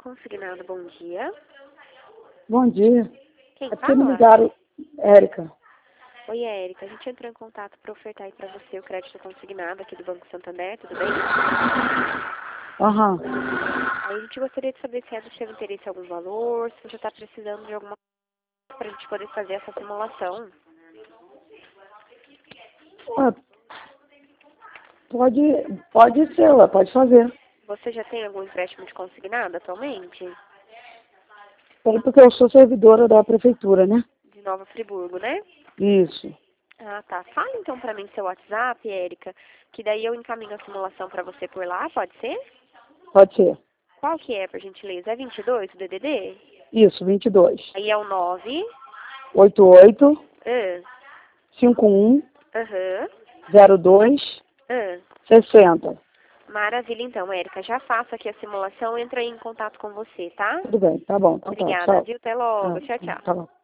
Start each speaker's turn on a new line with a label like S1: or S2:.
S1: Consignado, bom dia.
S2: Bom dia.
S1: Quem
S2: É porque me
S1: fala?
S2: ligaram, Érica.
S1: Oi, Érica. A gente entrou em contato para ofertar aí para você o crédito consignado aqui do Banco Santander, tudo bem?
S2: Aham.
S1: Aí a gente gostaria de saber se é do seu interesse algum valor, se você está precisando de alguma coisa para a gente poder fazer essa simulação.
S2: Ah, pode ser, ué, pode fazer.
S1: Você já tem algum empréstimo de consignado atualmente?
S2: É porque eu sou servidora da prefeitura, né?
S1: De Nova Friburgo, né?
S2: Isso.
S1: Ah, tá. Fala então para mim seu WhatsApp, Érica, que daí eu encaminho a simulação para você por lá, pode ser?
S2: Pode ser.
S1: Qual que é, por gentileza? É 22 o DDD?
S2: Isso, 22.
S1: Aí é o 9.
S2: 88
S1: Ah,
S2: 51
S1: aham.
S2: 02
S1: Ah.
S2: 60.
S1: Maravilha, então, Érica. Já faço aqui a simulação, entra aí em contato com você, tá?
S2: Tudo bem, tá bom. Então tá,
S1: Obrigada,
S2: tchau.
S1: viu? Até logo.
S2: Ah,
S1: Tchau, tchau.
S2: tá bom.